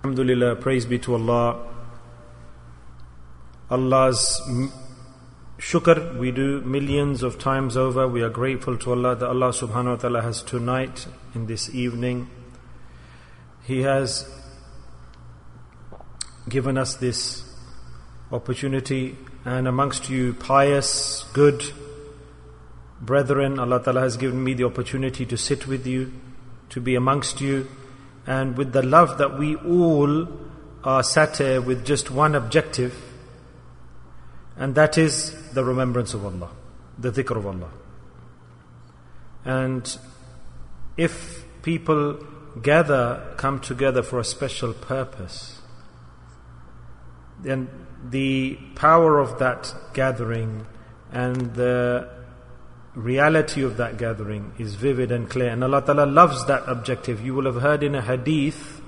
Alhamdulillah, praise be to Allah. Allah's shukr we do millions of times over. We are grateful to Allah that Allah subhanahu wa ta'ala has tonight, in this evening, He has given us this opportunity, and amongst you pious, good brethren, Allah ta'ala has given me the opportunity to sit with you, to be amongst you, and with the love that we all are sat here with just one objective, and that is the remembrance of Allah, the dhikr of Allah. And if people come together for a special purpose, then the power of that gathering and the reality of that gathering is vivid and clear, and Allah Ta'ala loves that objective. You will have heard in a hadith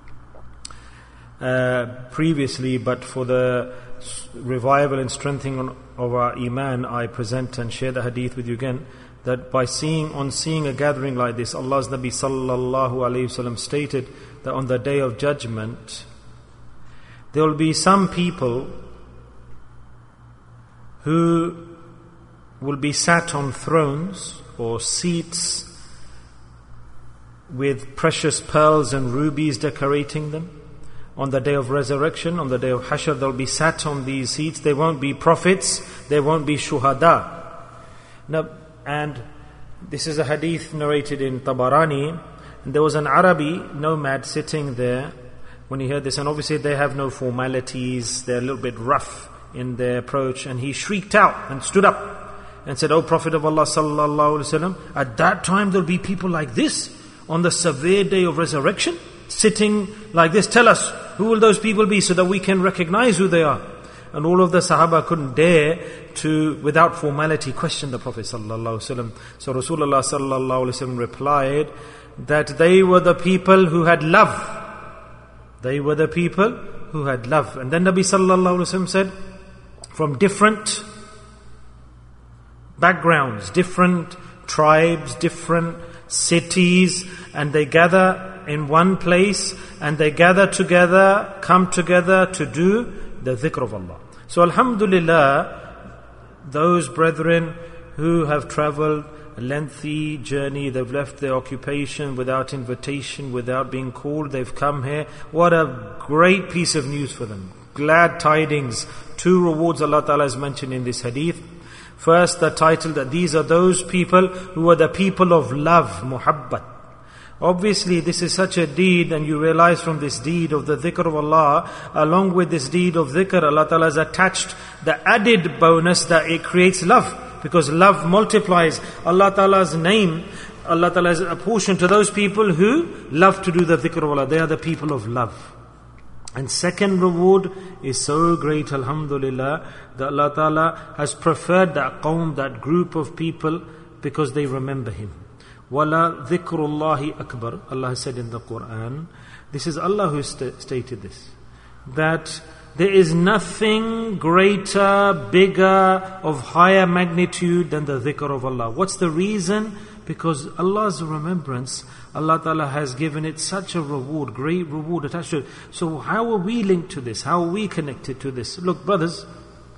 previously, but for the revival and strengthening of our iman, I present and share the hadith with you again, that by seeing a gathering like this, Allah's Nabi sallallahu alayhi wasallam stated that on the day of judgment there will be some people who will be sat on thrones or seats with precious pearls and rubies decorating them. On the day of resurrection, on the day of Hashr, they'll be sat on these seats. They won't be prophets, they won't be shuhada. Now, and this is a hadith narrated in Tabarani, and there was an Arabi nomad sitting there when he heard this, and obviously they have no formalities, they're a little bit rough in their approach, and he shrieked out and stood up and said, "O Prophet of Allah sallallahu alaihi wasallam, at that time there'll be people like this on the severe day of resurrection, sitting like this. Tell us, who will those people be so that we can recognize who they are?" And all of the Sahaba couldn't dare to, without formality, question the Prophet sallallahu alaihi wasallam. So Rasulullah sallallahu alaihi wasallam replied that they were the people who had love. They were the people who had love. And then Nabi sallallahu alaihi wasallam said, from different backgrounds, different tribes, different cities, and they gather in one place, and they gather together, come together to do the dhikr of Allah. So alhamdulillah, those brethren who have traveled a lengthy journey, they've left their occupation without invitation, without being called, they've come here. What a great piece of news for them. Glad tidings. 2 rewards Allah Ta'ala has mentioned in this hadith. First, the title that these are those people who are the people of love, muhabbat. Obviously, this is such a deed, and you realize from this deed of the dhikr of Allah, along with this deed of dhikr, Allah Ta'ala has attached the added bonus that it creates love. Because love multiplies. Allah Ta'ala's name, Allah Ta'ala has apportioned to those people who love to do the dhikr of Allah. They are the people of love. And second reward is so great, alhamdulillah, that Allah Ta'ala has preferred that qawm, that group of people, because they remember Him. وَلَا ذِكْرُ اللَّهِ أَكْبَرُ. Allah has said in the Quran, this is Allah who stated this, that there is nothing greater, bigger, of higher magnitude than the dhikr of Allah. What's the reason? Because Allah's remembrance, Allah Ta'ala has given it such a reward, great reward attached to it. So how are we linked to this? How are we connected to this? Look, brothers,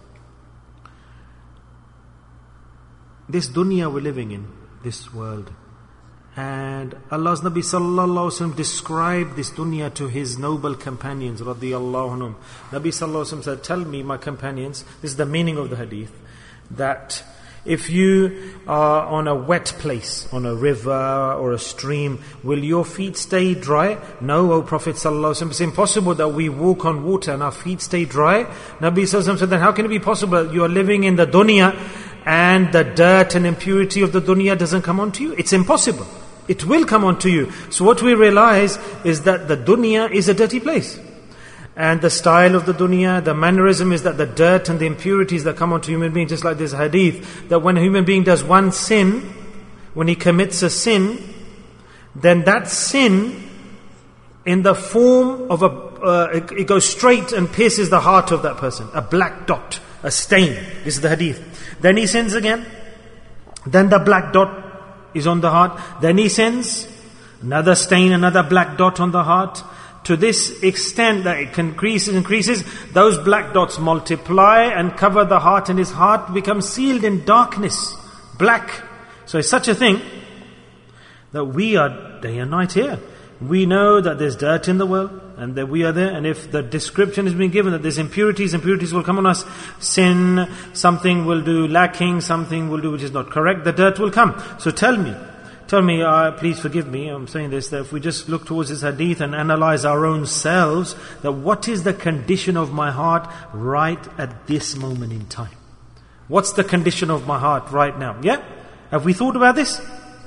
this dunya we're living in, this world, and Allah's Nabi sallallahu alaihi wasallam described this dunya to His noble companions, radiyallahu anhum. Nabi sallallahu alaihi wasallam said, "Tell me, my companions," this is the meaning of the hadith, that if you are on a wet place, on a river or a stream, will your feet stay dry? No, O Prophet sallallahu alaihi wasallam, it's impossible that we walk on water and our feet stay dry. Nabi sallallahu alaihi wasallam said, then how can it be possible that you are living in the dunya and the dirt and impurity of the dunya doesn't come onto you? It's impossible. It will come onto you. So what we realize is that the dunya is a dirty place. And the style of the dunya, the mannerism is that the dirt and the impurities that come onto human beings, just like this hadith, that when a human being does one sin, when he commits a sin, then that sin, in the form of it goes straight and pierces the heart of that person. A black dot, a stain. This is the hadith. Then he sins again. Then the black dot is on the heart. Then he sins. Another stain, another black dot on the heart. to this extent that it increases, those black dots multiply and cover the heart, and his heart becomes sealed in darkness, black. So it's such a thing that we are day and night here. We know that there's dirt in the world and that we are there, and if the description is being given that there's impurities will come on us, sin, something will do lacking, something will do which is not correct, the dirt will come. So tell me, please forgive me, I'm saying this, that if we just look towards this hadith and analyze our own selves, that what is the condition of my heart right at this moment in time? What's the condition of my heart right now? Yeah? Have we thought about this?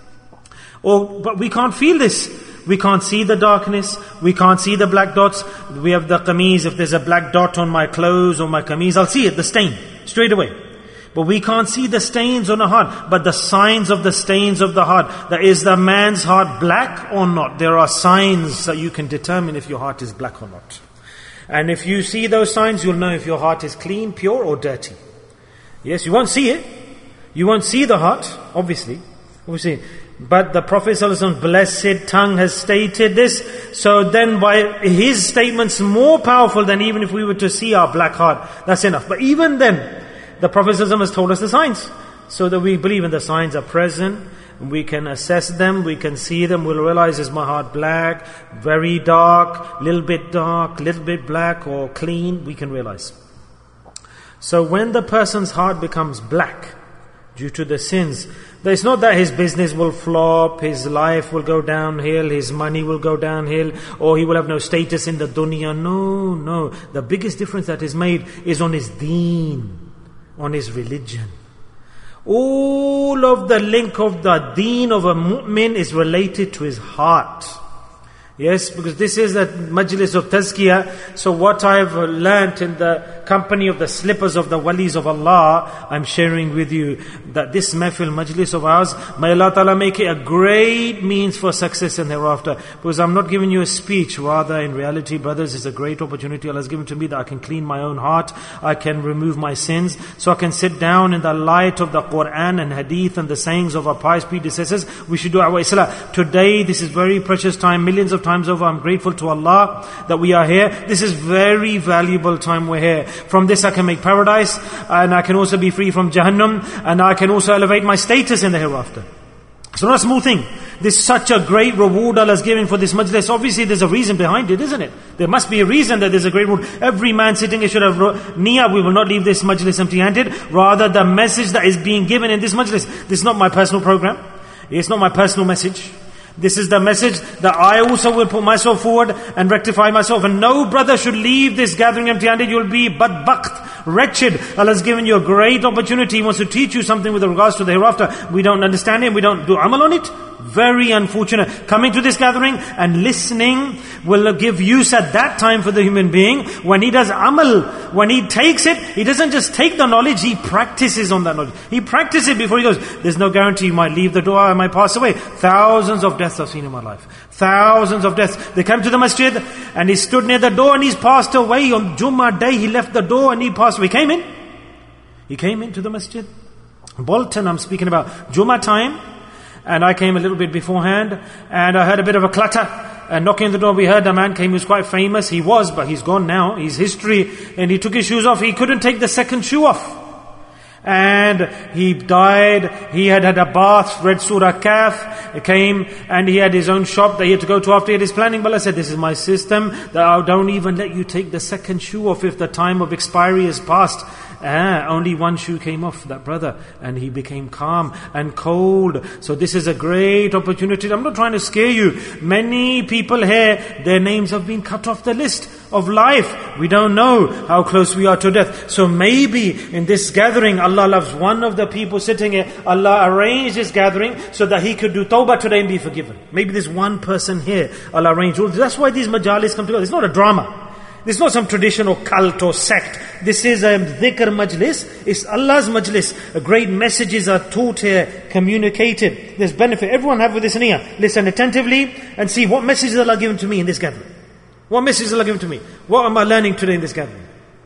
But we can't feel this. We can't see the darkness. We can't see the black dots. We have the qameez. If there's a black dot on my clothes or my qameez, I'll see it, the stain, straight away. But we can't see the stains on the heart. But the signs of the stains of the heart. That is the man's heart black or not? There are signs that you can determine if your heart is black or not. And if you see those signs, you'll know if your heart is clean, pure or dirty. Yes, you won't see it. You won't see the heart, obviously. But the Prophet ﷺ's blessed tongue has stated this. So then by his statements more powerful than even if we were to see our black heart. That's enough. But even then, the Prophet ﷺ has told us the signs. So that we believe in the signs are present. We can assess them, we can see them, we'll realize, is my heart black, very dark, little bit black, or clean, we can realize. So when the person's heart becomes black due to the sins, it's not that his business will flop, his life will go downhill, his money will go downhill, or he will have no status in the dunya. No. The biggest difference that is made is on his deen, on his religion. All of the link of the deen of a mu'min is related to his heart. Yes, because this is a majlis of tazkiyah. So what I've learnt in the company of the slippers of the walis of Allah, I'm sharing with you that this mehfil majlis of ours, may Allah Ta'ala make it a great means for success in thereafter. Because I'm not giving you a speech, rather in reality, brothers, it's a great opportunity Allah has given to me that I can clean my own heart, I can remove my sins, so I can sit down in the light of the Quran and Hadith and the sayings of our pious predecessors. We should do our islah. Today, this is very precious time, millions of times over, I'm grateful to Allah that we are here. This is very valuable time we're here. From this I can make paradise, and I can also be free from Jahannam, and I can also elevate my status in the hereafter. It's not a small thing. This is such a great reward Allah is giving for this majlis. Obviously there's a reason behind it, isn't it? There must be a reason that there's a great reward. Every man sitting here should have niyyah. We will not leave this majlis empty-handed. Rather, the message that is being given in this majlis. This is not my personal program. It's not my personal message. This is the message that I also will put myself forward and rectify myself. And no brother should leave this gathering empty-handed. You'll be badbakht, wretched. Allah has given you a great opportunity. He wants to teach you something with regards to the hereafter. We don't understand it. We don't do amal on it. Very unfortunate. Coming to this gathering and listening will give use at that time for the human being. When he does amal, when he takes it, he doesn't just take the knowledge, he practices on that knowledge. He practices it before he goes. There's no guarantee you might leave the door, I might pass away. Thousands of deaths I've seen in my life. Thousands of deaths. They come to the masjid and he stood near the door and he's passed away. On Jummah day he left the door and he passed away. He came into the masjid. Bolton, I'm speaking about Jummah time. And I came a little bit beforehand, and I heard a bit of a clatter. And knocking on the door, we heard a man came who was quite famous. He was, but he's gone now. He's history. And he took his shoes off. He couldn't take the second shoe off. And he died. He had had a bath, read Surah Kahf. He came and he had his own shop that he had to go to after he had his planning. But I said, this is my system, that I don't even let you take the second shoe off if the time of expiry is past. Only one shoe came off, that brother, and he became calm and cold. So this is a great opportunity. I'm not trying to scare you. Many people here, their names have been cut off the list of life. We don't know how close we are to death. So maybe in this gathering, Allah loves one of the people sitting here. Allah arranged this gathering so that he could do tawbah today and be forgiven. Maybe there's one person here. Allah arranged. That's why these majalis come together. It's not a drama. This is not some tradition or cult or sect. This is a dhikr majlis. It's Allah's majlis. Great messages are taught here, communicated. There's benefit. Everyone have with this niyyah. Listen attentively and see what message is Allah given to me in this gathering. What message is Allah given to me? What am I learning today in this gathering?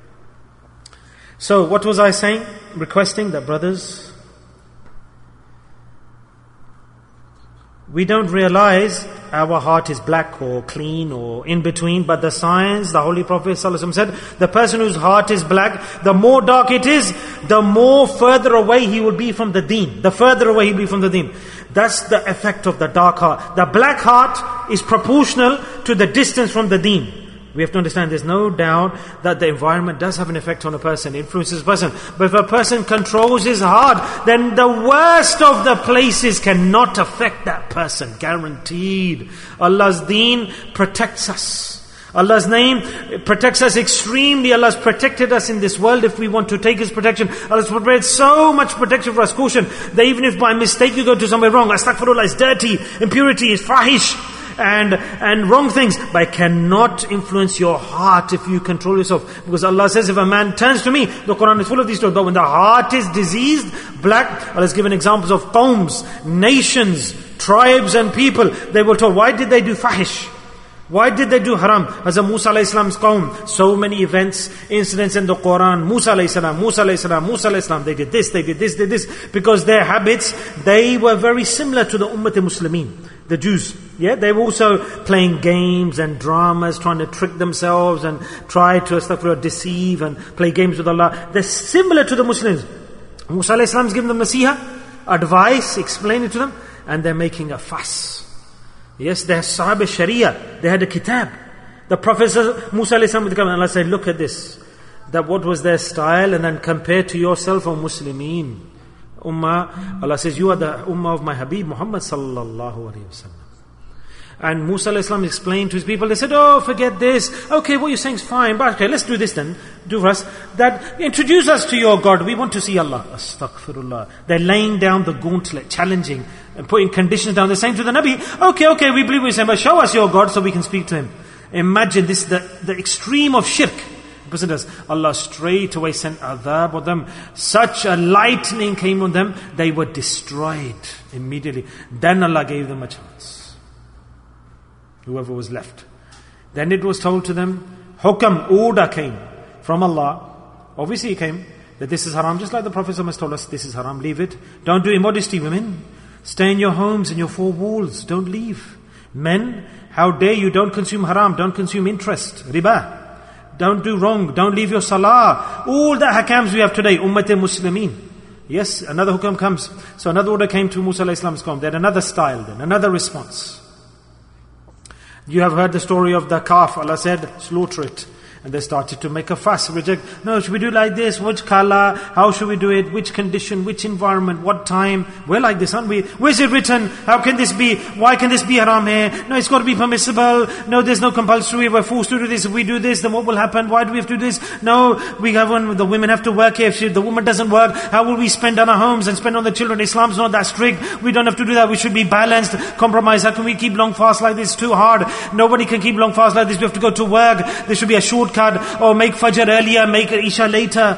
So what was I saying? Requesting that brothers, We don't realize our heart is black or clean or in between, but the signs, the Holy Prophet ﷺ said, the person whose heart is black, the more dark it is, the more further away he will be from the deen. The further away he will be from the deen. That's the effect of the dark heart. The black heart is proportional to the distance from the deen. We have to understand there's no doubt that the environment does have an effect on a person, influences a person. But if a person controls his heart, then the worst of the places cannot affect that person. Guaranteed. Allah's deen protects us. Allah's name protects us extremely. Allah has protected us in this world if we want to take His protection. Allah has prepared so much protection for us. Caution, that even if by mistake you go to somewhere wrong, astaghfirullah, is dirty, impurity, is fahish, and wrong things, but it cannot influence your heart if you control yourself. Because Allah says, if a man turns to me, the Quran is full of these stories, but when the heart is diseased, black, Allah has given examples of qawms, nations, tribes and people. They were told, why did they do fahish? Why did they do haram? As a Musa alayhi salam's qawm, so many events, incidents in the Quran, Musa alayhi salam, they did this, they did this, because their habits, they were very similar to the Ummat al-Muslimin, the Jews. Yeah, they were also playing games and dramas, trying to trick themselves and try to deceive and play games with Allah. They're similar to the Muslims. Musa alayhi salam's giving them nasiha, advice, explaining to them, and they're making a fuss. Yes, they're Sahaba Sharia. They had a kitab. The Prophet Musa alayhi salam would come and Allah said, look at this. That what was their style, and then compare to yourself, O Muslimin. Ummah, Allah says, you are the Ummah of my Habib Muhammad sallallahu alayhi wa sallam. And Musa alayhi salam explained to his people, they said, oh, forget this. Okay, what you're saying is fine, but okay, let's do this then. Do for us. That introduce us to your God. We want to see Allah. Astaghfirullah. They're laying down the gauntlet, challenging and putting conditions down. They're saying to the Nabi, okay, we believe what you're saying, but show us your God so we can speak to Him. Imagine this, the extreme of shirk. The person does. Allah straight away sent adhab on them. Such a lightning came on them, they were destroyed immediately. Then Allah gave them a chance. Whoever was left. Then it was told to them, hukam, order came from Allah. Obviously it came that this is haram, just like the Prophet has told us, this is haram, leave it. Don't do immodesty, women. Stay in your homes, in your four walls, don't leave. Men, how dare you, don't consume haram, don't consume interest, riba. Don't do wrong, don't leave your salah. All the hakams we have today, Ummat al-Muslimin. Yes, another hukam comes. So another order came to Musa alayhi salam's qawm. They had another style then, another response. You have heard the story of the calf. Allah said, slaughter it. And they started to make a fuss, reject. No, should we do like this? Which color? How should we do it? Which condition? Which environment? What time? We're like this, aren't we? Where's it written? How can this be? Why can this be haram here? No, it's got to be permissible. No, there's no compulsory. We're forced to do this. If we do this, then what will happen? Why do we have to do this? No, the women have to work here. If the woman doesn't work, how will we spend on our homes and spend on the children? Islam's not that strict. We don't have to do that. We should be balanced, compromise. How can we keep long fast like this? It's too hard. Nobody can keep long fast like this. We have to go to work. There should be a shortcut. Or make Fajr earlier, make Isha later.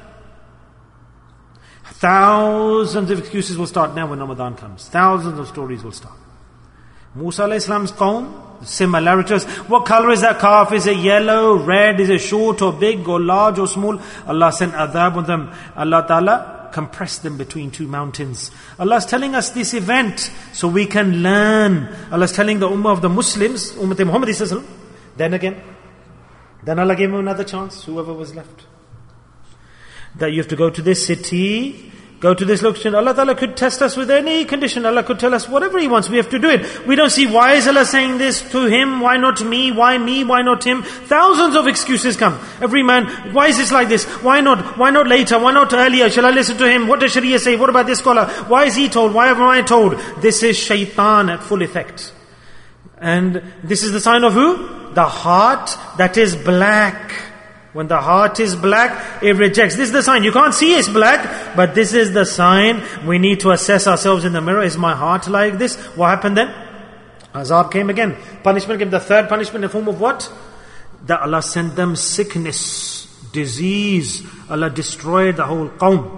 Thousands of excuses will start now when Ramadan comes. Thousands of stories will start. Musa alayhi salam's qawm, similarities. What color is that calf? Is it yellow, red? Is it short or big or large or small? Allah sent adhab on them. Allah Ta'ala compressed them between two mountains. Allah is telling us this event so we can learn. Allah is telling the Ummah of the Muslims, Ummah Muhammad sallallahu alaihi wasallam, then Allah gave him another chance, whoever was left. That you have to go to this city, go to this location. Allah Ta'ala could test us with any condition. Allah could tell us whatever He wants. We have to do it. We don't see why is Allah saying this to him, why not me, why me, why not him. Thousands of excuses come. Every man, why is this like this? Why not later? Why not earlier? Shall I listen to him? What does Sharia say? What about this scholar? Why is he told? Why am I told? This is shaitan at full effect. And this is the sign of who? The heart that is black. When the heart is black, it rejects. This is the sign. You can't see it's black, but this is the sign. We need to assess ourselves in the mirror. Is my heart like this? What happened then? Azab came again. Punishment came. The third punishment in the form of what? That Allah sent them sickness, disease. Allah destroyed the whole qawm.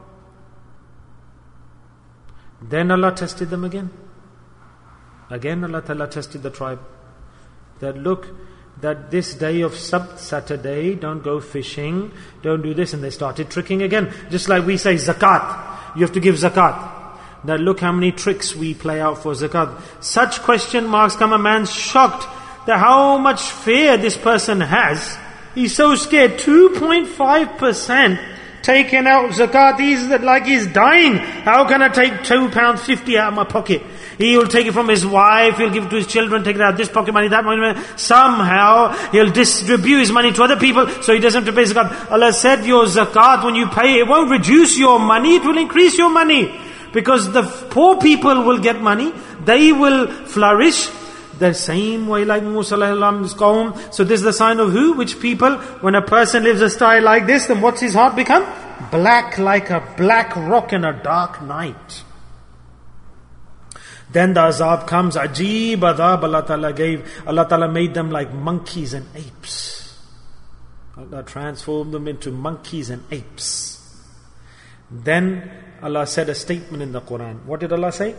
Then Allah tested them again. Again Allah Ta'ala tested the tribe. That look, that this day of Sabt, Saturday, don't go fishing, don't do this. And they started tricking again. Just like we say zakat. You have to give zakat. that look how many tricks we play out for zakat. Such question marks come, a man's shocked that how much fear this person has. He's so scared. 2.5% taken out zakat. He's like he's dying. How can I take £2.50 out of my pocket? He will take it from his wife, he'll give it to his children, take it out, this pocket money, that money. Somehow, he'll distribute his money to other people, so he doesn't have to pay zakat. Allah said, your zakat, when you pay, it won't reduce your money, it will increase your money. Because the poor people will get money, they will flourish, the same way like Musa alayhi's qawm. So this is the sign of who? Which people? When a person lives a style like this, then what's his heart become? Black like a black rock in a dark night. Then the azab comes, Ajib adab Allah Ta'ala gave. Allah Ta'ala made them like monkeys and apes. Allah transformed them into monkeys and apes. Then Allah said a statement in the Quran. What did Allah say?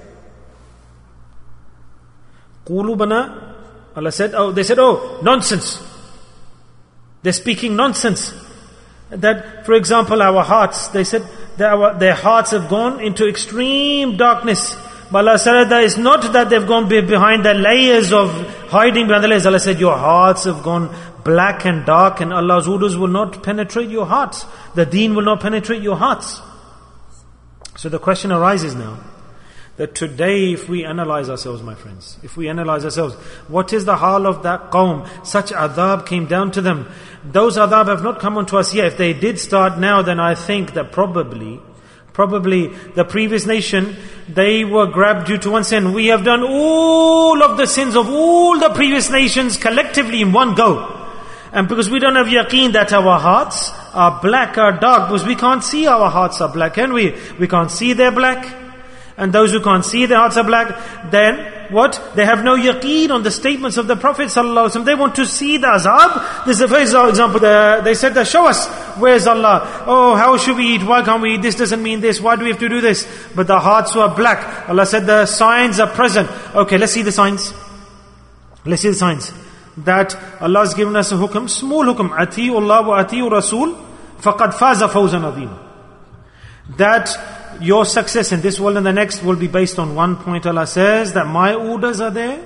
Qulubana. Allah said, they said, nonsense. They're speaking nonsense. That, for example, our hearts, they said that their hearts have gone into extreme darkness. But Allah said that it's not that they've gone behind the layers of hiding behind the layers. Allah said your hearts have gone black and dark, and Allah's orders will not penetrate your hearts. The deen will not penetrate your hearts. So the question arises now, that today if we analyze ourselves, my friends, if we analyze ourselves, what is the hal of that qawm? Such adhab came down to them. Those adhab have not come onto us yet. If they did start now, then I think that probably the previous nation, they were grabbed due to one sin. We have done all of the sins of all the previous nations collectively in one go. And because we don't have yaqeen that our hearts are black or dark, because we can't see our hearts are black, can we? We can't see they're black. And those who can't see their hearts are black, then what? They have no yaqeen on the statements of the Prophet ﷺ. They want to see the azab. This is the first example. They said that, show us, where's Allah? Oh, how should we eat? Why can't we eat? This doesn't mean this. Why do we have to do this? But the hearts were black. Allah said the signs are present. Okay, let's see the signs. Let's see the signs. That Allah has given us a hukum, small hukum. Ati'u Allah wa ati'u Rasul, faqad faza fawzan adhim. That your success in this world and the next will be based on one point. Allah says that my orders are there,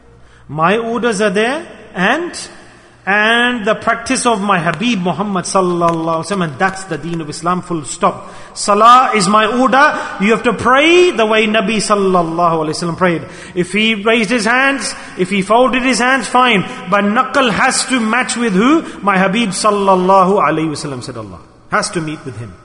and the practice of my Habib Muhammad sallallahu alaihi wasallam, and that's the deen of Islam, full stop. Salah is my order. You have to pray the way Nabi sallallahu alaihi wasallam prayed. If he raised his hands, if he folded his hands, fine. But naql has to match with who? My Habib sallallahu alaihi wasallam, said Allah. Has to meet with him.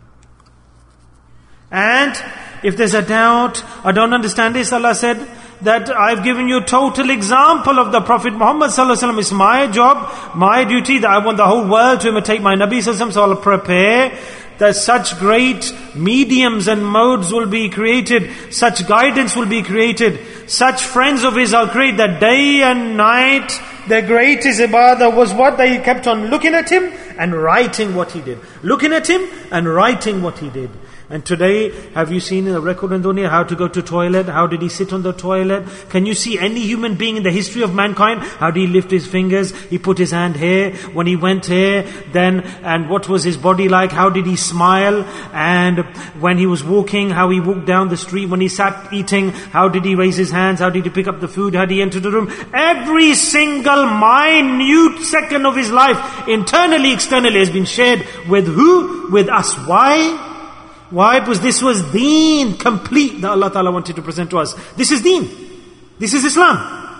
And if there's a doubt, I don't understand this, Allah said that I've given you a total example of the Prophet Muhammad sallallahu alaihi wasallam. It's my job, my duty, that I want the whole world to imitate my Nabi sallallahu alaihi wasallam. So I'll prepare that such great mediums and modes will be created, such guidance will be created, such friends of his I'll create, that day and night their greatest ibadah was what? They kept on looking at him and writing what he did. Looking at him and writing what he did. And today, have you seen in the record in dunya how to go to toilet? How did he sit on the toilet? Can you see any human being in the history of mankind? How did he lift his fingers? He put his hand here. When he went here, and what was his body like? How did he smile? And when he was walking, how he walked down the street. When he sat eating, how did he raise his hands? How did he pick up the food? How did he enter the room? Every single minute second of his life, internally, externally, has been shared with who? With us. Why? Why? Because this was deen complete that Allah Ta'ala wanted to present to us. This is deen. This is Islam.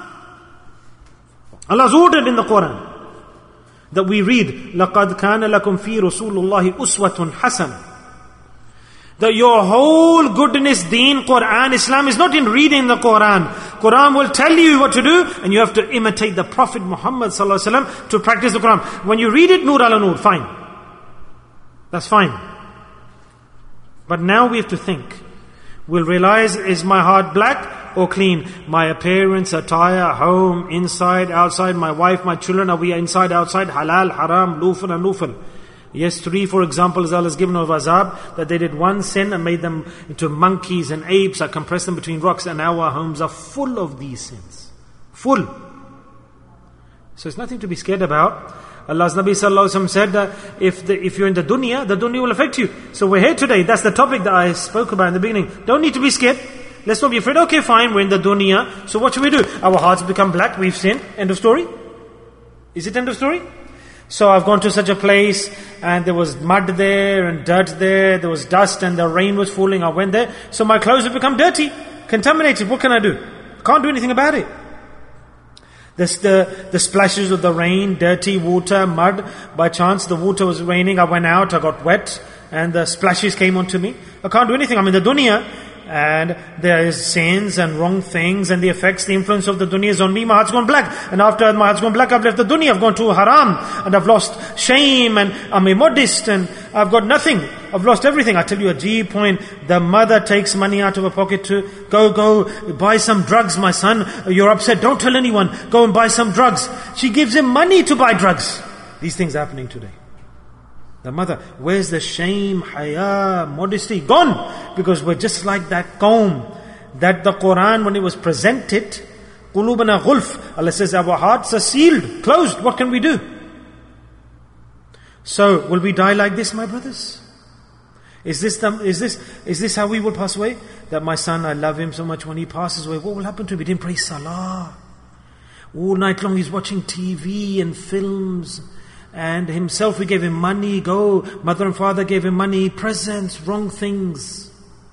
Allah has ordered in the Quran that we read, لَقَدْ كَانَ لَكُمْ فِي رَسُولُ اللَّهِ أُسْوَةٌ حَسَنَةٌ. That your whole goodness, deen, Quran, Islam is not in reading the Quran. Quran will tell you what to do, and you have to imitate the Prophet Muhammad sallallahu alaihi wasallam to practice the Quran. When you read it, nur ala nur, fine. That's fine. But now we have to think. We'll realize, is my heart black or clean? My appearance, attire, home, inside, outside, my wife, my children, are we inside, outside, halal, haram, lufal and nufal? Yes, 3, for example, as Allah has given of azab, that they did one sin and made them into monkeys and apes, or compressed them between rocks, and our homes are full of these sins. Full. So it's nothing to be scared about. Allah's Nabi Sallallahu Alaihi Wasallam said that if you're in the dunya will affect you. So we're here today. That's the topic that I spoke about in the beginning. Don't need to be scared. Let's not be afraid. Okay, fine, we're in the dunya. So what should we do? Our hearts become black, we've sinned. End of story? Is it end of story? So I've gone to such a place and there was mud there and dirt there was dust and the rain was falling. I went there. So my clothes have become dirty, contaminated. What can I do? Can't do anything about it. The splashes of the rain, dirty water, mud. By chance the water was raining. I went out, I got wet and the splashes came onto me. I can't do anything. I'm in the dunya. And there is sins and wrong things and the effects, the influence of the dunya is on me. My heart's gone black. And after my heart's gone black, I've left the dunya. I've gone to haram. And I've lost shame and I'm immodest and I've got nothing. I've lost everything. I tell you a G point. The mother takes money out of her pocket to go buy some drugs, my son. You're upset. Don't tell anyone. Go and buy some drugs. She gives him money to buy drugs. These things are happening today. The mother, where's the shame, haya, modesty? Gone! Because we're just like that qawm. That the Quran, when it was presented, qulubana ghulf. Allah says, our hearts are sealed, closed. What can we do? So, will we die like this, my brothers? Is this how we will pass away? That my son, I love him so much, when he passes away, what will happen to him? He didn't pray salah. All night long he's watching TV and films. And himself, we gave him money, mother and father gave him money, presents, wrong things.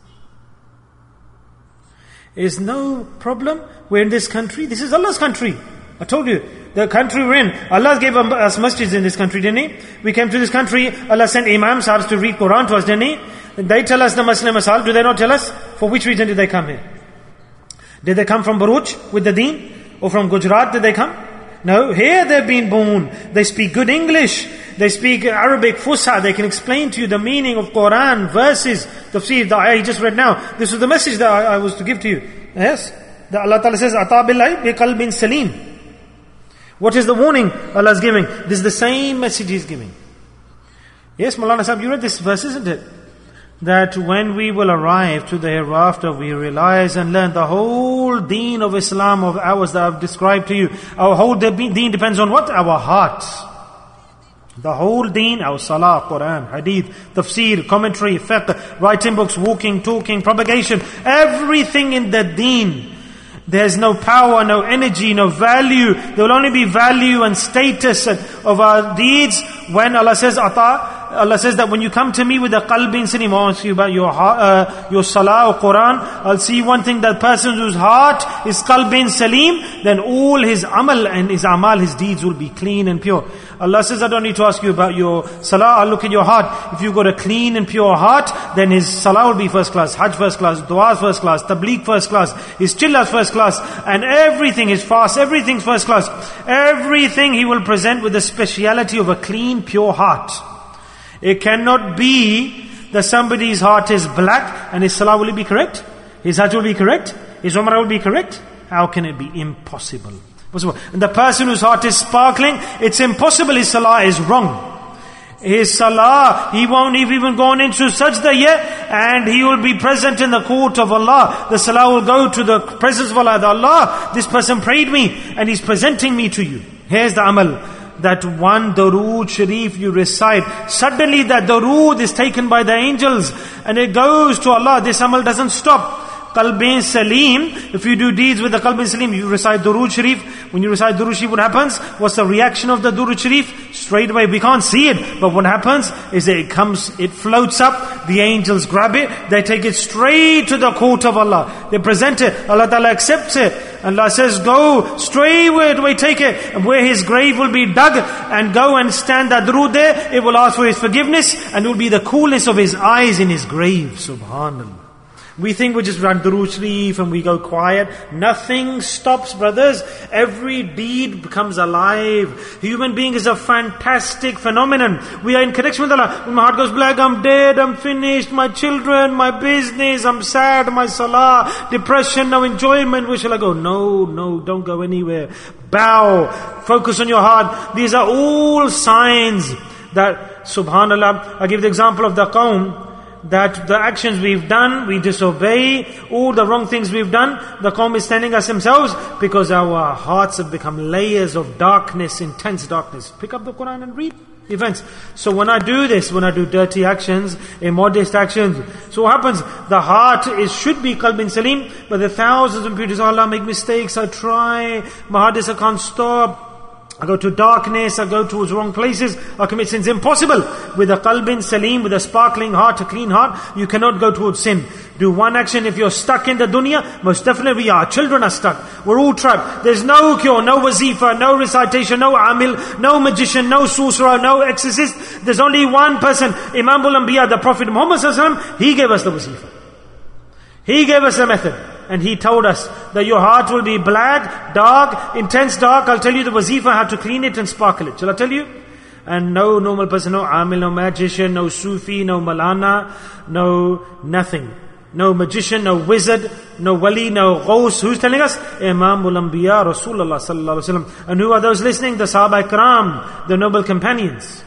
Is no problem. We're in this country. This is Allah's country. I told you, the country we're in. Allah gave us masjids in this country, didn't He? We came to this country, Allah sent imams, sahibs to read Quran to us, didn't He? And they tell us the Muslim Masal. Do they not tell us? For which reason did they come here? Did they come from Baruch with the deen? Or from Gujarat did they come? No, here they've been born. They speak good English. They speak Arabic Fusha. They can explain to you the meaning of Quran, verses, tafsir, the ayah he just read now. This was the message that I was to give to you. Yes? That Allah Ta'ala says, Ata billahi bi qalbin salim. What is the warning Allah is giving? This is the same message He's giving. Yes, Maulana Sahib, you read this verse, isn't it? That when we will arrive to the hereafter, we realize and learn the whole deen of Islam of ours that I've described to you. Our whole deen depends on what? Our heart. The whole deen, our salah, Quran, hadith, tafsir, commentary, fiqh, writing books, walking, talking, propagation, everything in the deen. There's no power, no energy, no value. There will only be value and status of our deeds when Allah says, Allah says that when you come to me with a qalbin salim, I ask you about your salah or Quran, I'll see one thing, that person whose heart is qalbin salim, then all his amal and his amal, his deeds will be clean and pure. Allah says, I don't need to ask you about your salah, I'll look at your heart. If you've got a clean and pure heart, then his salah will be first class, hajj first class, dua first class, tabligh first class, his chillas first class, and everything, his fast, everything's first class. Everything he will present with the speciality of a clean, pure heart. It cannot be that somebody's heart is black and his salah will be correct? His hajj will be correct? His umrah will be correct? How can it be? Impossible. And the person whose heart is sparkling, it's impossible his salah is wrong. His salah, he won't have even gone into sajda yet, and he will be present in the court of Allah. The salah will go to the presence of Allah. Allah, this person prayed me, and he's presenting me to you. Here's the amal. That one Darood Sharif you recite, suddenly that Darood is taken by the angels and it goes to Allah. This amal doesn't stop. Qalbin Salim, if you do deeds with the Qalbin Salim, you recite Darood Sharif. When you recite Darood Sharif, what happens? What's the reaction of the Darood Sharif? Straight away, we can't see it, but what happens is that it floats up, the angels grab it, they take it straight to the court of Allah. They present it, Allah Ta'ala accepts it. Allah says, go straightway, take it, and where his grave will be dug, and go and stand that Darood there, it will ask for his forgiveness, and it will be the coolness of his eyes in his grave. Subhanallah. We think we just run Darood Sharif and we go quiet. Nothing stops, brothers. Every deed becomes alive. Human being is a fantastic phenomenon. We are in connection with Allah. When my heart goes black, I'm dead, I'm finished, my children, my business, I'm sad, my salah, depression, no enjoyment. Where shall I go? No, don't go anywhere. Bow, focus on your heart. These are all signs that, subhanallah, I give the example of the qawm. that the actions we've done, we disobey, all the wrong things we've done, the qawm is telling us themselves, because our hearts have become layers of darkness, intense darkness. Pick up the Quran and read events. So when I do this, when I do dirty actions, immodest actions, so what happens? The heart should be qalbin salim, but the thousands of impurities, Allah, I make mistakes, I try, my heart is, I can't stop. I go to darkness, I go towards wrong places, I commit sins. Impossible. With a qalbin salim, with a sparkling heart, a clean heart, you cannot go towards sin. Do one action. If you're stuck in the dunya, most definitely we are. Children are stuck. We're all trapped. There's no cure, no wazifa, no recitation, no amil, no magician, no sorcerer, no exorcist. There's only one person, Imam al-Anbiya, the Prophet Muhammad sallallahu alaihi wasallam. He gave us the wazifa. He gave us a method. And he told us that your heart will be black, dark, intense dark. I'll tell you the wazifa, how to clean it and sparkle it. Shall I tell you? And no normal person, no amil, no magician, no Sufi, no malana, no nothing. No magician, no wizard, no wali, no ghaus. Who's telling us? Imam al-Anbiya, Rasulullah sallallahu alaihi wasallam. And who are those listening? The Sahaba Ikram, the noble companions.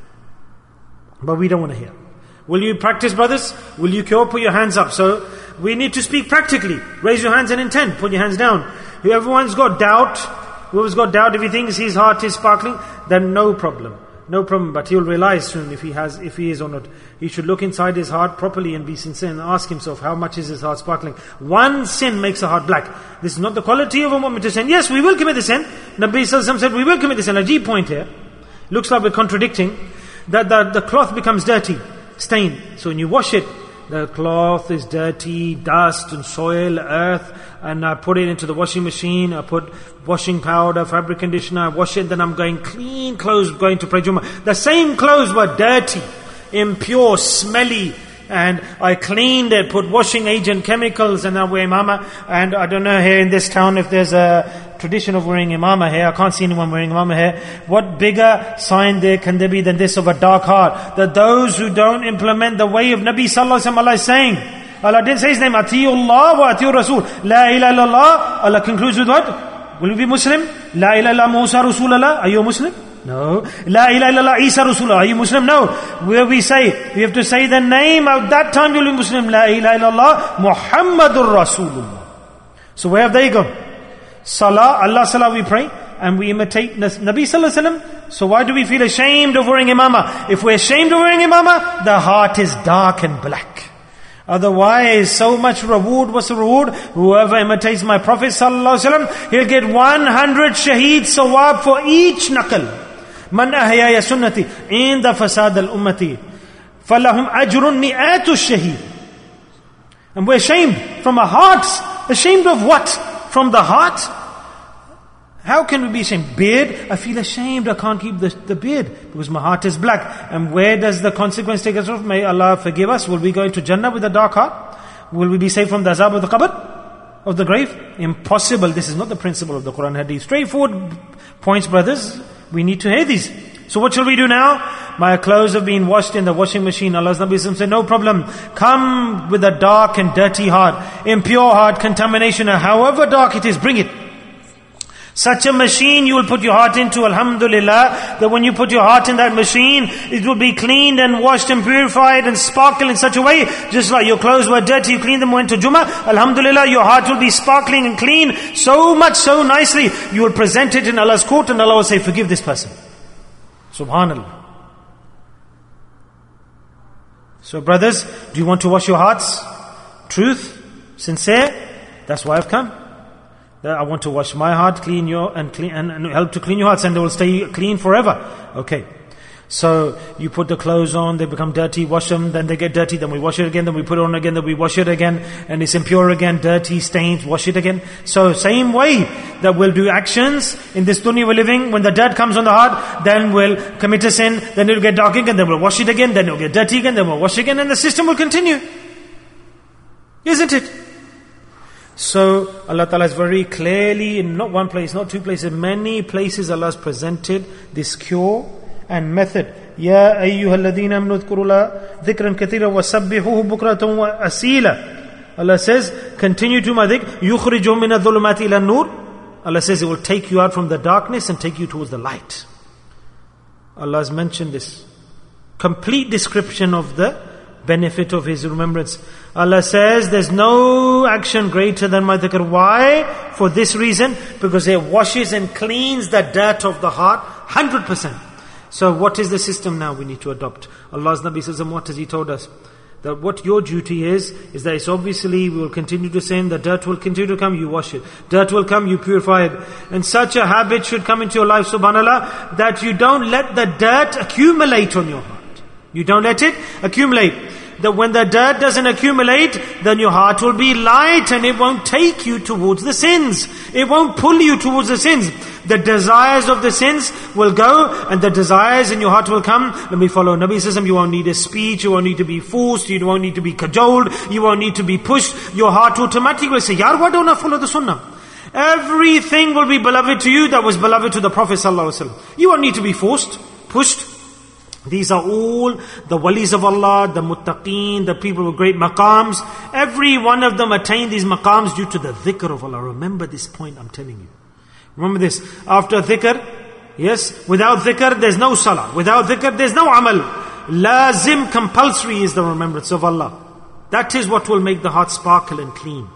But we don't want to hear. Will you practice, brothers? Will you cure? Put your hands up. So we need to speak practically. Raise your hands and intent. Put your hands down. Whoever's got doubt, if he thinks his heart is sparkling, then no problem. No problem. But he'll realize soon if he is or not. He should look inside his heart properly and be sincere and ask himself, how much is his heart sparkling? One sin makes a heart black. This is not the quality of a moment to sin. Yes, we will commit the sin. Nabi Sallallahu Alaihi Wasallam said, we will commit the sin. A G point here. Looks like we're contradicting. That the cloth becomes dirty, stained. So when you wash it, the cloth is dirty, dust and soil, earth, and I put it into the washing machine, I put washing powder, fabric conditioner, I wash it, then I'm going clean clothes, going to pray Jummah. The same clothes were dirty, impure, smelly, and I cleaned it, put washing agent, chemicals, and I wear imama. And I don't know here in this town if there's a tradition of wearing imama here. I can't see anyone wearing imama here. What bigger sign can there be than this of a dark heart? That those who don't implement the way of Nabi Sallallahu Alaihi Wasallam, Allah is saying, Allah didn't say his name, Atiullah wa Atiur Rasul. La ilaha illallah. Allah concludes with what? Will you be Muslim? La ilaha illallah Musa Rasulallah. Are you a Muslim? No. La ilaha illallah Isa Rasulullah. Are you Muslim? No. Where we have to say the name of that time you'll be Muslim. La ilaha illallah Muhammadur Rasulullah. So where have they gone? Salah, Allah Salah we pray, and we imitate Nabi Sallallahu Alaihi Wasallam. So why do we feel ashamed of wearing imama? If we're ashamed of wearing imama, the heart is dark and black. Otherwise, so much reward. What's the reward? Whoever imitates my Prophet Sallallahu Alaihi Wasallam, he'll get 100 shaheed sawab for each naql. Man ahyaya sunnati inda fasad al-ummati falahum ajrun mi'atu shaheed. And we're ashamed from our hearts. Ashamed of what? From the heart? How can we be ashamed? Beard? I feel ashamed, I can't keep the beard because my heart is black. And where does the consequence take us off? May Allah forgive us. Will we go into Jannah with a dark heart? Will we be saved from the azab of the qabr? Of the grave? Impossible. This is not the principle of the Quran Hadith. Straightforward points, brothers. We need to hear these. So what shall we do now? My clothes have been washed in the washing machine. Allah's Nabi said, no problem. Come with a dark and dirty heart, impure heart, contamination, however dark it is, bring it. Such a machine you will put your heart into, alhamdulillah, that when you put your heart in that machine, it will be cleaned and washed and purified and sparkle in such a way, just like your clothes were dirty, you cleaned them, went to Jummah, alhamdulillah, your heart will be sparkling and clean, so much, so nicely, you will present it in Allah's court and Allah will say, forgive this person. Subhanallah. So brothers, do you want to wash your hearts? Truth? Sincere? That's why I've come. I want to wash my heart, clean your, and help to clean your hearts, and they will stay clean forever. Okay. So you put the clothes on, they become dirty, wash them, then they get dirty, then we wash it again, then we put it on again, then we wash it again, and it's impure again, dirty, stains, wash it again. So same way that we'll do actions in this dunya we're living, when the dirt comes on the heart, then we'll commit a sin, then it'll get dark again, then we'll wash it again, then it'll get dirty again, then we'll wash again, and the system will continue. Isn't it? So Allah Ta'ala is very clearly, in not one place, not two places, many places Allah has presented this cure and method. Ya ayyuhalladhina amanu dhkurullah dhikran kathira wa sabbihuhu bukratan wa asila. Allah says, continue to my dhikr, yukhrijuhum min adh-dhulumati ila an-nur. Allah says it will take you out from the darkness and take you towards the light. Allah has mentioned this complete description of the benefit of his remembrance. Allah says, there's no action greater than my dhikr. Why? For this reason, because it washes and cleans the dirt of the heart 100%. So what is the system now we need to adopt? Allah's Nabi says, and what has He told us? That what your duty is that it's obviously we will continue to sin, the dirt will continue to come, you wash it. Dirt will come, you purify it. And such a habit should come into your life, subhanAllah, that you don't let the dirt accumulate on your heart. You don't let it accumulate. That when the dirt doesn't accumulate, then your heart will be light and it won't take you towards the sins. It won't pull you towards the sins. The desires of the sins will go and the desires in your heart will come. Let me follow Nabi Sallallahu Alaihi Wasallam. You won't need a speech, you won't need to be forced, you won't need to be cajoled, you won't need to be pushed. Your heart automatically will say, Yaar, why don't I follow the sunnah? Everything will be beloved to you that was beloved to the Prophet Sallallahu Alaihi Wasallam. You won't need to be forced, pushed. These are all the walis of Allah, the muttaqeen, the people with great maqams. Every one of them attain these maqams due to the dhikr of Allah. Remember this point I'm telling you. Remember this. After dhikr, yes, without dhikr there's no salah. Without dhikr there's no amal. Lazim, compulsory is the remembrance of Allah. That is what will make the heart sparkle and clean.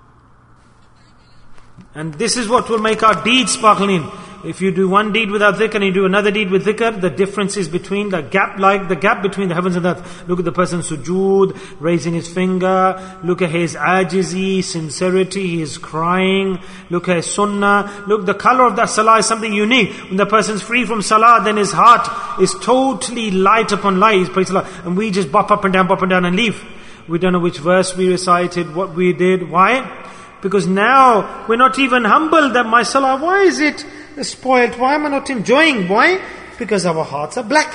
And this is what will make our deeds sparkling. If you do one deed without dhikr and you do another deed with dhikr, the difference is between the gap, like the gap between the heavens and earth. Look at the person sujood, raising his finger. Look at his ajizi, sincerity, he is crying. Look at his sunnah. Look, the color of that salah is something unique. When the person's free from salah, then his heart is totally light upon light. He's praying salah. And we just bop up and down and leave. We don't know which verse we recited, what we did. Why? Because now we're not even humble that my salah, why is it spoiled? Why am I not enjoying? Why? Because our hearts are black.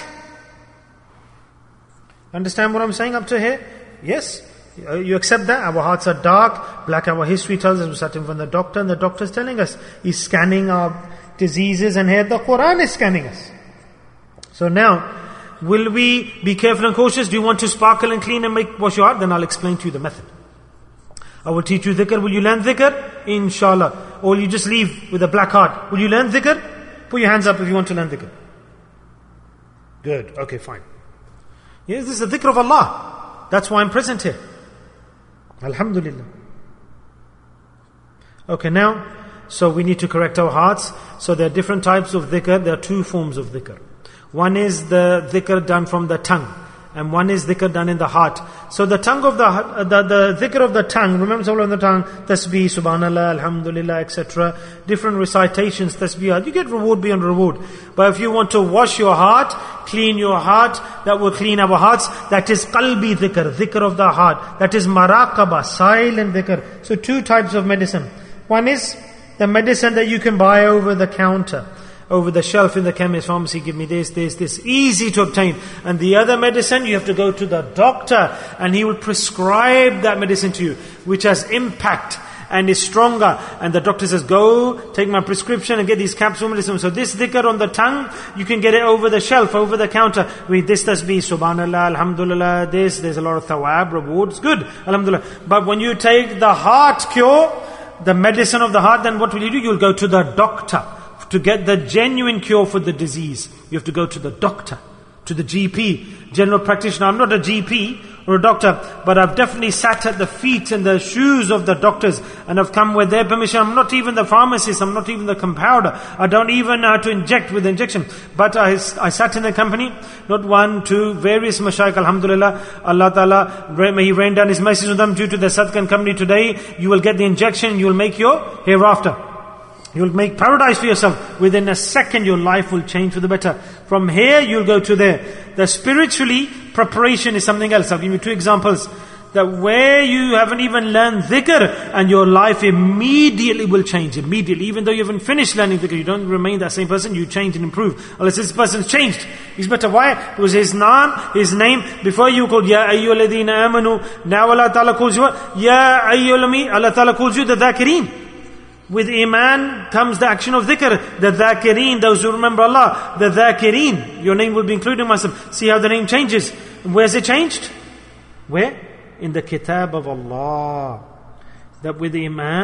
Understand what I'm saying up to here? Yes? You accept that? Our hearts are dark, black. Our history tells us we sat in front of the doctor and the doctor's telling us, he's scanning our diseases, and here the Quran is scanning us. So now, will we be careful and cautious? Do you want to sparkle and clean and wash your heart? Then I'll explain to you the method. I will teach you dhikr. Will you learn dhikr? Inshallah. Or will you just leave with a black heart? Will you learn dhikr? Put your hands up if you want to learn dhikr. Good. Okay, fine. Yes, this is the dhikr of Allah. That's why I'm present here. Alhamdulillah. Okay, now, so we need to correct our hearts. So there are different types of dhikr. There are two forms of dhikr. One is the dhikr done from the tongue. And one is dhikr done in the heart. So the tongue of the dhikr of the tongue, remember on the tongue, tasbih, subhanallah, alhamdulillah, etc. Different recitations, tasbih, you get reward beyond reward. But if you want to wash your heart, clean your heart, that will clean our hearts, that is qalbi dhikr, dhikr of the heart. That is maraqabah, silent dhikr. So two types of medicine. One is the medicine that you can buy over the counter, over the shelf in the chemist, pharmacy, give me this, easy to obtain. And the other medicine, you have to go to the doctor and he will prescribe that medicine to you, which has impact and is stronger. And the doctor says, go, take my prescription and get these capsule medicine. So this dhikr on the tongue, you can get it over the shelf, over the counter. With this tasbih, subhanallah, alhamdulillah, there's a lot of thawab, rewards, good, alhamdulillah. But when you take the heart cure, the medicine of the heart, then what will you do? You'll go to the doctor. To get the genuine cure for the disease, you have to go to the doctor, to the GP, general practitioner. I'm not a GP or a doctor, but I've definitely sat at the feet and the shoes of the doctors, and I've come with their permission. I'm not even the pharmacist, I'm not even the compounder. I don't even know how to inject with injection. But I sat in the company, not one, two, various mashayikh, alhamdulillah. Allah Ta'ala, may He rain down His mercies on them. Due to the Sadkan company today, you will get the injection, you will make your hereafter. You'll make paradise for yourself. Within a second, your life will change for the better. From here, you'll go to there. The spiritually, preparation is something else. I'll give you two examples. That where you haven't even learned dhikr, and your life immediately will change. Immediately. Even though you haven't finished learning dhikr, you don't remain that same person, you change and improve. Unless this person's changed. He's better. Why? Because his name, before you called, Ya ayyuhalladhina amanu, now Allah Ta'ala calls you what? Ya ayyuhalladhina, Allah Ta'ala calls you the dhakireen. With iman comes the action of dhikr. The dhakireen, those who remember Allah. The dhakireen, your name will be included in myself. See how the name changes. Where's it changed? Where? In the kitab of Allah. That with iman,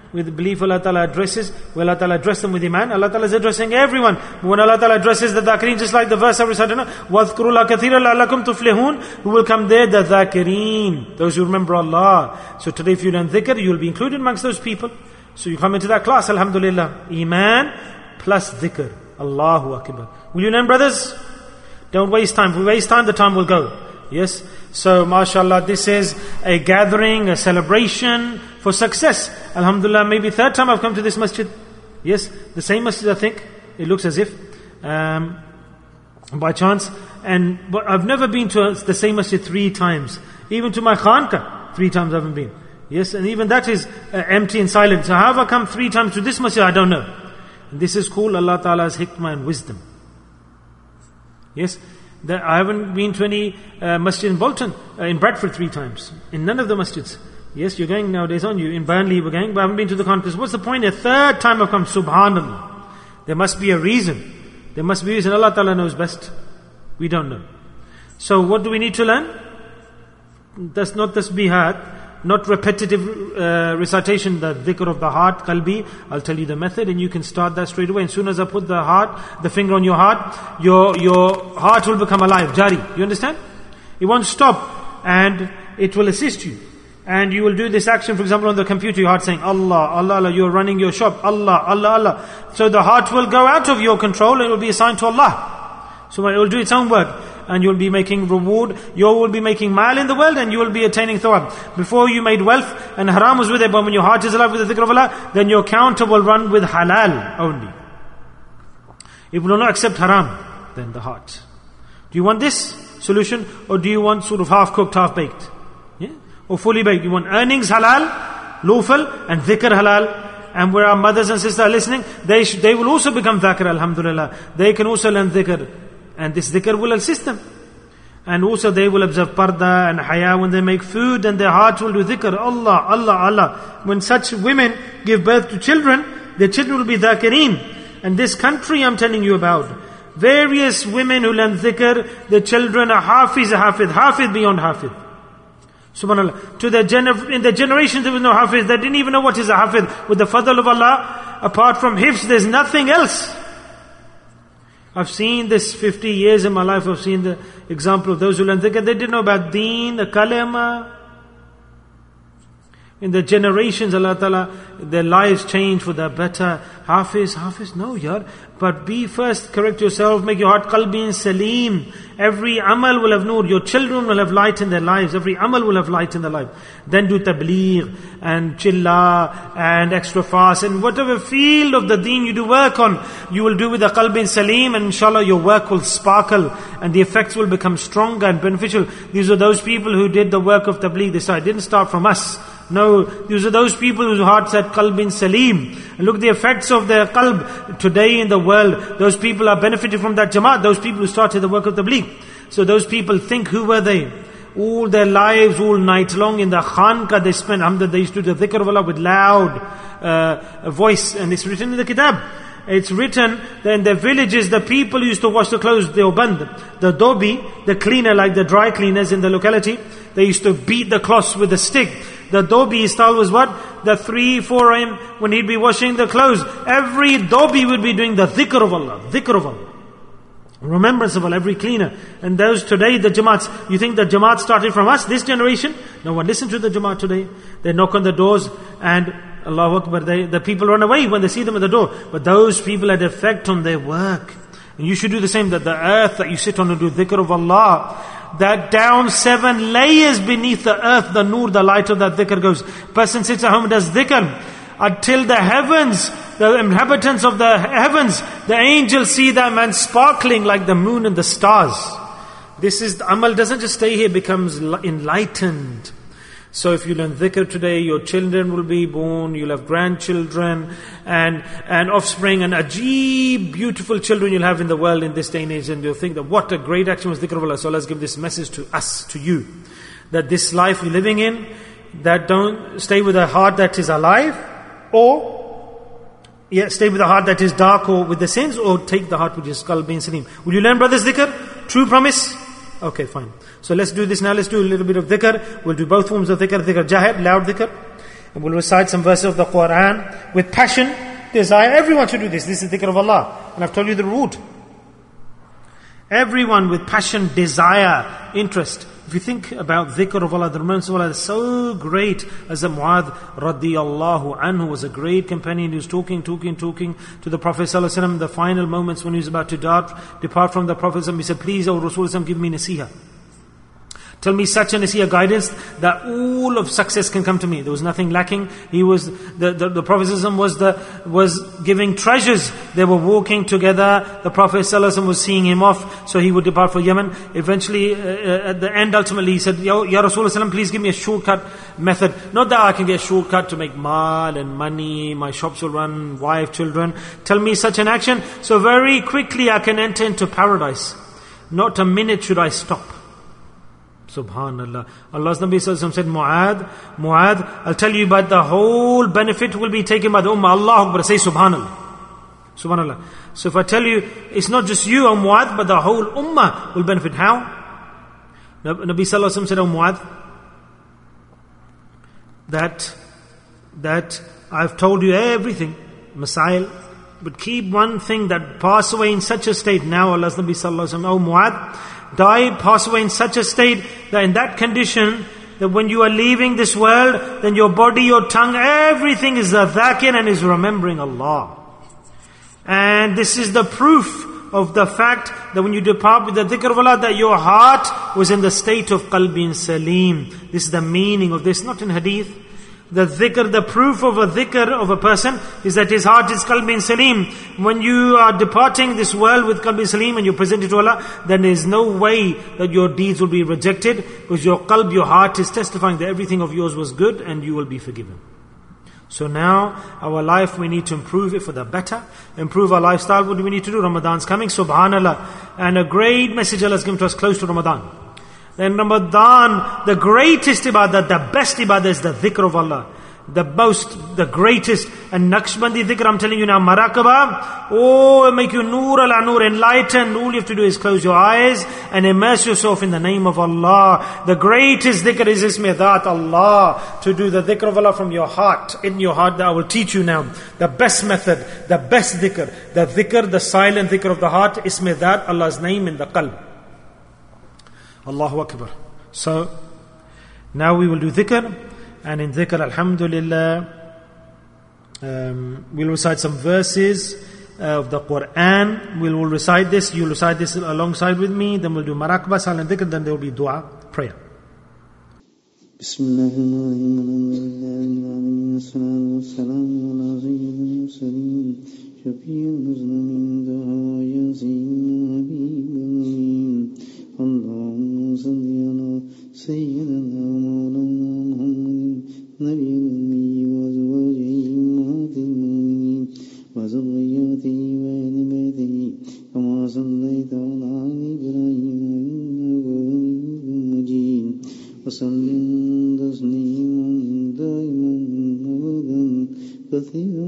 with belief Allah Ta'ala addresses, will Allah Ta'ala address them with Iman? Allah Ta'ala is addressing everyone. But when Allah Ta'ala addresses the dhakirin, just like the verse I recited, وَاذْكُرُوا اللَّهَ كَثِيرًا لَعَلَّكُمْ تُفْلِحُونَ, who will come there? The dhakirin, those who remember Allah. So today if you learn dhikr, you will be included amongst those people. So you come into that class, alhamdulillah. Iman plus dhikr. Allahu Akbar. Will you learn, brothers? Don't waste time. If we waste time, the time will go. Yes? So, mashallah, this is a gathering, a celebration for success. Alhamdulillah, maybe third time I've come to this masjid. Yes? The same masjid, I think. It looks as if. By chance. But I've never been to the same masjid 3 times. Even to my khanka, 3 times I haven't been. Yes? And even that is empty and silent. So how have I come 3 times to this masjid? I don't know. And this is called Allah Ta'ala's hikmah and wisdom. Yes? I haven't been to any masjid in Bolton, in Bradford 3 times. In none of the masjids. Yes, you're going nowadays, aren't you? In Burnley we're going, but I haven't been to the conference. What's the point? A third time I've come, subhanallah. There must be a reason. There must be a reason. Allah Ta'ala knows best. We don't know. So what do we need to learn? That's not tasbihat, not repetitive recitation, the dhikr of the heart, qalbi. I'll tell you the method and you can start that straight away. As soon as I put the finger on your heart, your heart will become alive, jari. You understand? It won't stop and it will assist you. And you will do this action, for example, on the computer, your heart saying, Allah, Allah, Allah, you're running your shop, Allah, Allah, Allah. So the heart will go out of your control and it will be assigned to Allah. So it will do its own work. And you'll be making reward, you will be making mal in the world and you will be attaining thawab. Before you made wealth and haram was with it, but when your heart is alive with the dhikr of Allah, then your counter will run with halal only. It will not accept haram, then the heart. Do you want this solution or do you want sort of half cooked, half baked? Yeah? Or fully baked? You want earnings halal, lawful, and dhikr halal. And where our mothers and sisters are listening, they will also become dhakir, alhamdulillah. They can also learn dhikr. And this dhikr will assist them. And also they will observe parda and haya when they make food and their heart will do dhikr. Allah, Allah, Allah. When such women give birth to children, their children will be dhakirin. And this country I'm telling you about, various women who learn dhikr, their children are hafiz beyond hafiz. Subhanallah. In the generations there was no hafiz. They didn't even know what is a hafiz. With the fadl of Allah, apart from hifz, there's nothing else. I've seen this 50 years in my life. I've seen the example of those who learn dhikr. They didn't know about deen, the kalima. In the generations, Allah Ta'ala, their lives changed for the better. Hafiz, no yaar. But be first, correct yourself, make your heart qalbi and salim. Every amal will have nur. Your children will have light in their lives. Every amal will have light in their life. Then do tabligh and chilla and extra fast. And whatever field of the deen you do work on, you will do with the qalbi and salim. And inshallah your work will sparkle. And the effects will become stronger and beneficial. These are those people who did the work of tabligh. It didn't start from us. No, these are those people whose hearts had qalb in salim. And look at the effects of their qalb today in the world. Those people are benefiting from that jamaat. Those people who started the work of tabligh. So those people think, who were they? All their lives, all night long in the khanka they spent. They used to do the dhikr of Allah with loud voice. And it's written in the kitab. It's written that in their villages, the people used to wash the clothes, the oband, the dobi, the cleaner, like the dry cleaners in the locality, they used to beat the cloths with a stick. The dobi style was what? The 3-4 AM when he'd be washing the clothes. Every dobi would be doing the dhikr of Allah. Remembrance of Allah, every cleaner. And those today, the jamaats, you think the jamaat started from us, this generation? No one listen to the jamaat today. They knock on the doors and Allahu Akbar, the people run away when they see them at the door. But those people had effect on their work. And you should do the same, that the earth that you sit on and do dhikr of Allah, that down 7 layers beneath the earth, the nur, the light of that dhikr goes. Person sits at home and does dhikr until the heavens, the inhabitants of the heavens, the angels see that man sparkling like the moon and the stars. This is, the amal doesn't just stay here, becomes enlightened. So if you learn dhikr today, your children will be born, you'll have grandchildren and offspring and ajeeb, beautiful children you'll have in the world in this day and age, and you'll think that what a great action was dhikr of Allah. So let's give this message to us, to you, that this life we're living in, that don't stay with a heart that is alive, or stay with a heart that is dark or with the sins, or take the heart which is qalbi and salim. Will you learn, brothers, dhikr? True promise? Okay, fine. So let's do this now. Let's do a little bit of dhikr. We'll do both forms of dhikr. Dhikr jahir, loud dhikr. And we'll recite some verses of the Quran with passion, desire. Everyone should do this. This is the dhikr of Allah. And I've told you the root. Everyone with passion, desire, interest. If you think about dhikr of Allah, the remembrance of Allah is so great. As Mu'adh radiyallahu anhu was a great companion. He was talking to the Prophet ﷺ, the final moments when he was about to depart from the Prophet ﷺ. He said, please, O Rasulullah, give me nasihah. Tell me such a nasihah guidance that all of success can come to me. There was nothing lacking. He was the Prophet ﷺ was giving treasures. They were walking together. The Prophet ﷺ was seeing him off, so he would depart for Yemen. Eventually, at the end, ultimately, he said, Ya Rasulullah, please give me a shortcut method. Not that I can get a shortcut to make mal and money, my shops will run, wife, children. Tell me such an action, so very quickly I can enter into paradise. Not a minute should I stop. Subhanallah. Allah's Nabi Sallallahu Alaihi Wasallam said, Mu'adh, I'll tell you, but the whole benefit will be taken by the Ummah. Allah Akbar, say Subhanallah. Subhanallah. So if I tell you, it's not just you, O Mu'adh, but the whole Ummah will benefit. How? Nabi Sallallahu Alaihi Wasallam said, O Mu'adh, that I've told you everything, Masail, but keep one thing, that pass away in such a state. Now Allah's Nabi Sallallahu Alaihi Wasallam, O Mu'adh, die, pass away in such a state that in that condition, that when you are leaving this world, then your body, your tongue, everything is a dhakir and is remembering Allah. And this is the proof of the fact that when you depart with the dhikr of Allah, that your heart was in the state of qalbin salim. This is the meaning of this, not in hadith. The dhikr, the proof of a dhikr of a person is that his heart is qalbin salim. When you are departing this world with qalbin salim and you present it to Allah, then there is no way that your deeds will be rejected, because your qalb, your heart is testifying that everything of yours was good and you will be forgiven. So now, our life, we need to improve it for the better. Improve our lifestyle. What do we need to do? Ramadan's coming, subhanallah. And a great message Allah has given to us close to Ramadan. Then Ramadan, the greatest ibadah, the best ibadah is the dhikr of Allah. The greatest. And Naqshbandi dhikr, I'm telling you now, Maraqabah, oh, make you nur ala nur, enlightened. All you have to do is close your eyes and immerse yourself in the name of Allah. The greatest dhikr is Ismi Dhat Allah. To do the dhikr of Allah from your heart, in your heart, that I will teach you now. The best method, the best dhikr. The dhikr, the silent dhikr of the heart, Ismi Dhat, Allah's name in the qalb. Allahu Akbar. So, now we will do dhikr, and in dhikr, alhamdulillah, we'll recite some verses of the Quran. We'll recite this, you'll recite this alongside with me, then we'll do maraqbah, silent dhikr, then there will be dua, prayer. اللهم صل على سيدنا مولانا محمد نبي الأمي وأزواجه أمهات المؤمنين وذرياته وأهل بيته كما صليت على آل إبراهيم إنك حميد مجيد وسلم تسليما دائما أبدا كثيرا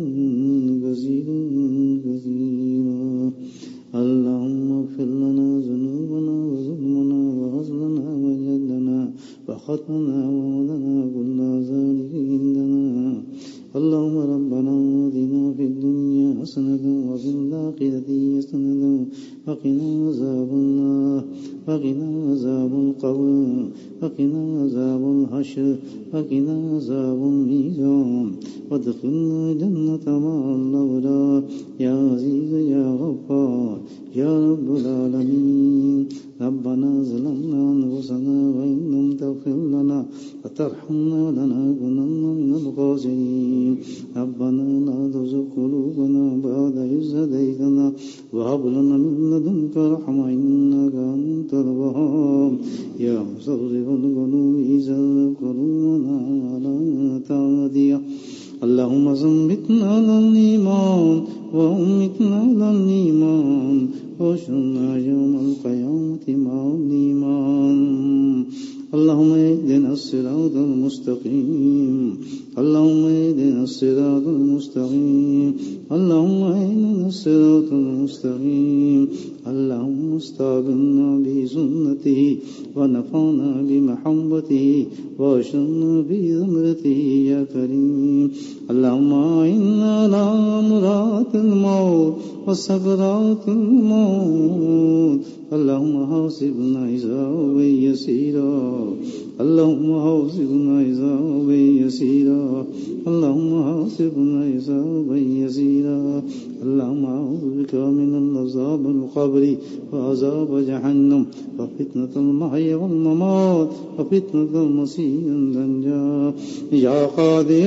اللهم اغفر لنا ذنوبنا وظلمنا وغزلنا وجدنا وخطأنا ومدنا كل ذلك عندنا اللهم ربنا آتنا في الدنيا حسنة وفي الآخرة حسنة وقنا عذاب النار وقنا عذاب القبر وقنا عذاب الحشر وقنا عذاب الميزان وادخلنا جنة مع الأبرار يا عزيز يا غفار يا رب العالمين ربنا ظلمنا أنفسنا وإن لم تغفر لنا وترحمنا لنكونن من الخاسرين ربنا لا تزغ قلوبنا بعد إذ هديتنا وهب لنا من لدنك رحمة إنك أنت الوهاب يا مصرف القلوب صرف قلوبنا على طاعتك اللهم ثبتنا على الإيمان وأمتنا على الإيمان واحشرنا يوم القيامة مع الإيمان اللهم اهدنا الصراط المستقيم اللهم اهدنا الصراط المستقيم اللهم اهدنا الصراط المستقيم اللهم واستعبنا بسنته ونفعنا بمحبته واشرنا بزمرته يا كريم. اللهم إنا على أمرات الموت وسكرات الموت اللهم حاسبنا حسابا يسيرا اللهم حاسبنا حسابا يسيرا اللهم حاسبنا حسابا يسيرا. اللهم أعوذ بك من عذاب القبر وعذاب جهنم وفتنة المحيا والممات وفتنة المسيح الدجال. يا قاضي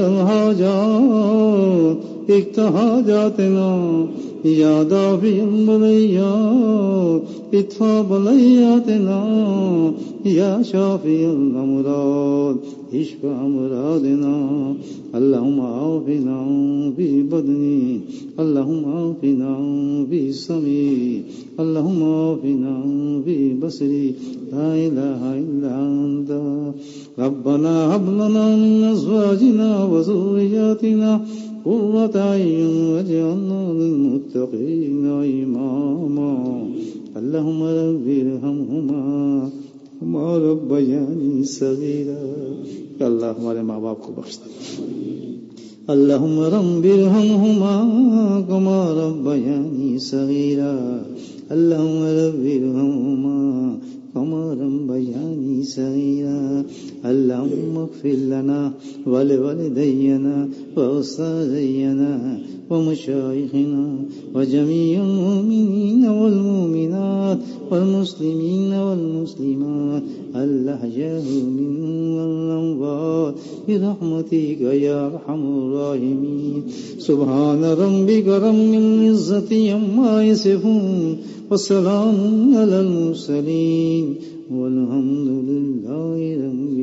الحاجات اقض حاجاتنا يا دافع البليات ادفع بلياتنا يا شافي الأمراض اشف أمراضنا. اللهم عافنا في بدني اللهم عافنا في سمعي اللهم عافنا في بصري لا إله إلا أنت. ربنا هب لنا من أزواجنا وذرياتنا قرة أعين واجعلنا للمتقين إماما. اللهم رب ارحمهما كما ربياني صغيرا. اللہ ہمارے ماں باپ کو بخش دے. اللهم رب ارحمهما كما ربياني صغيرا. اللهم رب ارحمهما كما ربياني صغيرا. اللهم اغفر لنا ولوالدينا وأستاذينا ومشايخنا وجميع المؤمنين والمؤمنات والمسلمين والمسلمات الأحياء منهم والأموات برحمتك يا أرحم الراحمين. سبحان ربك رب العزة عما يصفون وسلام على المرسلين والحمد لله رب